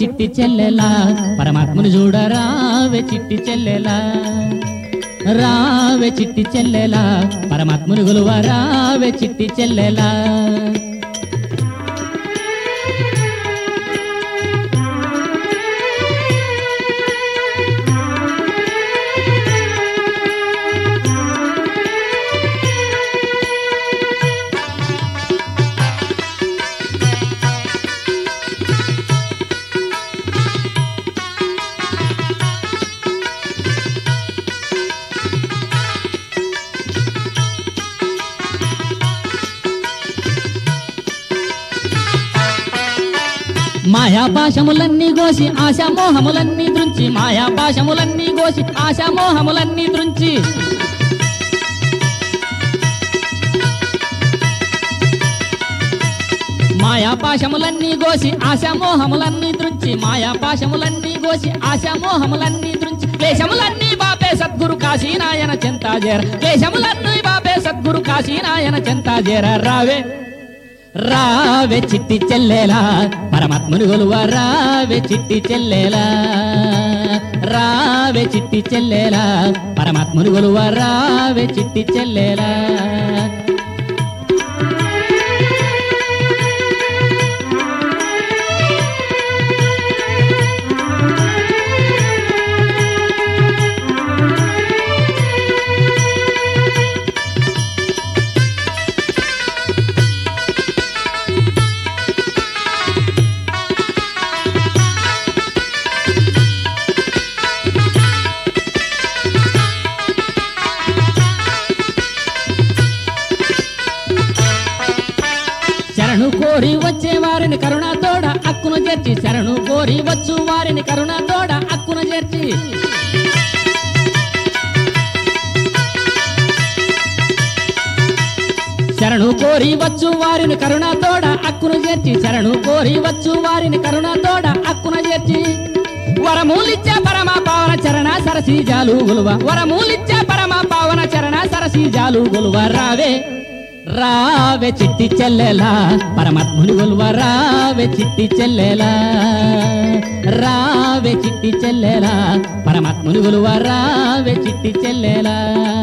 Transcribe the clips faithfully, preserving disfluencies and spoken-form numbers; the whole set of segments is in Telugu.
చిట్టి చెల్లెలా పరమాత్మను చూడ రావే చిట్టి చెల్లెలా రావే చిట్టి చెల్లెలా పరమాత్మను గొలువ రావే చిట్టి చెల్లెలా మాయా పాశములన్నీ గోసి ఆశామోహములన్నీ దృంచి మాయా పాశములన్నీ గోసి ఆశామోహములన్నీ దృంచి మాయా పాశములన్నీ గోసి ఆశామోహములన్నీ దృంచి మాయా పాశములన్నీ గోసి ఆశామోహములన్నీ దృంచి క్లేశములన్నీ బాపే సద్గురు కాశీనాయన చెంతాజేర క్లేశములన్నీ బాపే సద్గురు కాశీనాయన చెంతాజేర రావే రావే చిట్టి చెల్లెలా పరమాత్మను గొలువ రావే చిట్టి చెల్లెలా రావే చిట్టి చెల్లెలా పరమాత్మను గొలువ రావే చిట్టి చెల్లెలా శరణు కోరి వచ్చే వారిని కరుణ తోడ అక్కును చేర్చి శరణు కోరి వచ్చు వారిని కరుణ తోడ అక్కును చేర్చి శరణు కోరి వచ్చు వారిని కరుణ తోడ అక్కును చేర్చి శరణు కోరి వచ్చు వారిని కరుణ తోడ అక్కును చేర్చి వరమూలిచ్చే పరమ పావన చరణ సరసీజాలు గొలువ వరమూలిచ్చే పరమ పావన చరణ సరసీజాలు గొలువ రావే రావే చిట్టి చెల్లెలా పరమాత్ముని గొలువ రావే చిట్టి చెల్లెలా రావే చిట్టి చెల్లెలా పరమాత్ముని గొలువ రావే చిట్టి చెల్లెలా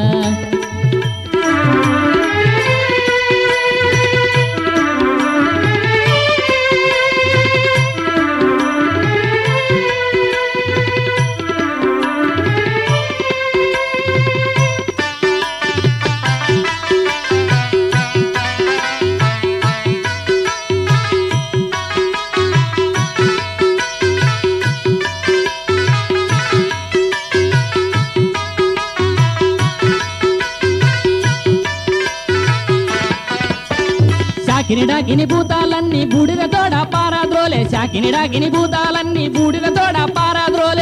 శాకినిడాకిని భూతాలన్నీ బూడిద తోడ పారాద్రోలే శాకినిడాకిని భూతాలన్నీ బూడిద తోడ పారాద్రోలే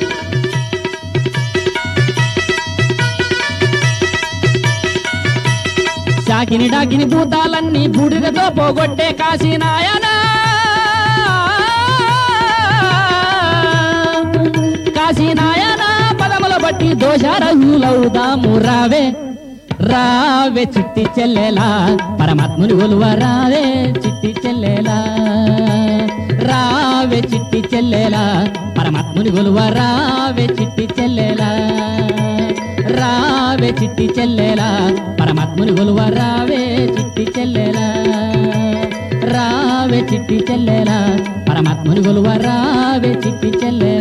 శాకినిడాకిని భూతాలన్నీ బూడిదతో పోగొట్టే కాశీనాయనా కాశీనాయనా పదముల బట్టి దోషారహులవుదాము రావే రావే చిట్టి చెల్లెలా పరమాత్ముని గొలువ రావే చిట్టి చెల్లెలా రావే చిట్టి చెల్లెలా పరమాత్ముని గొలువ రావే చిట్టి చెల్లెలా రావే చిట్టి చెల్లెలా పరమాత్ముని గొలువ రావే చిట్టి చెల్లెలా రావే చిట్టి చెల్లెలా పరమాత్ముని గొలువ రావే చిట్టి చెల్లెలా